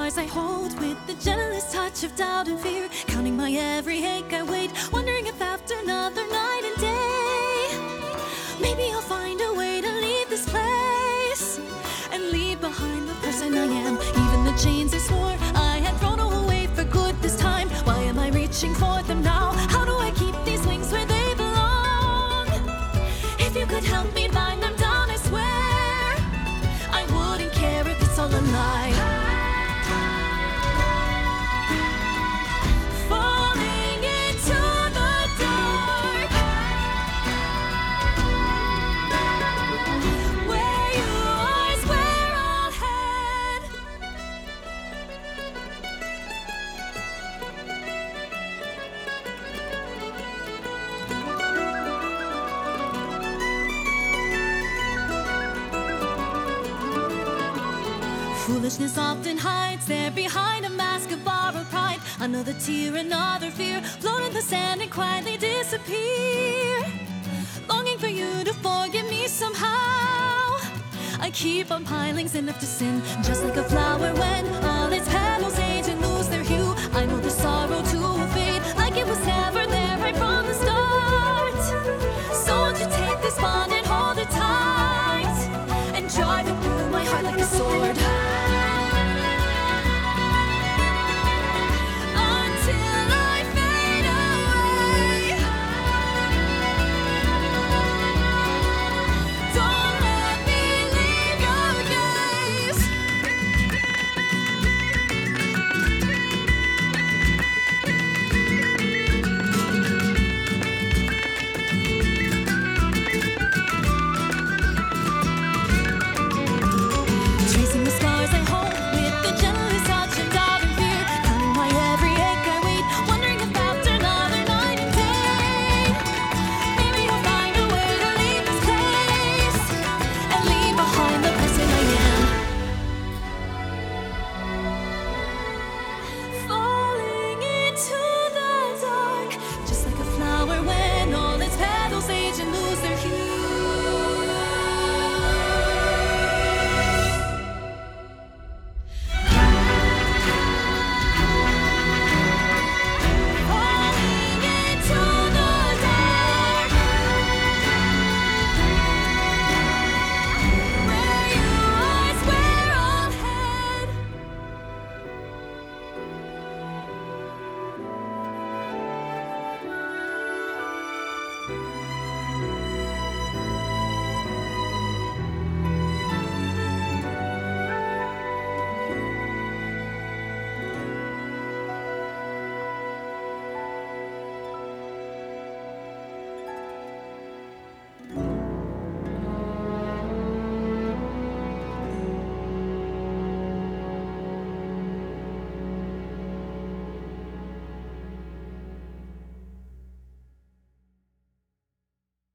scars I hold with the gentlest touch of doubt and fear. Counting my every ache I wait, wondering if after another night and day, maybe I'll find a way to leave this place and leave behind the person I am. Even the chains I swore I had thrown away for good this time, why am I reaching for them now? How do I keep these wings where they belong? If you could help me bind them down, I swear I wouldn't care if it's all a lie. Falling into the dark, where you are is where I'll head. Foolishness often hides there behind a mask of borrowed pride. Another tear, another fear, float in the sand and quietly disappear. Longing for you to forgive me somehow. I keep on piling sin after sin, just like a flower when all its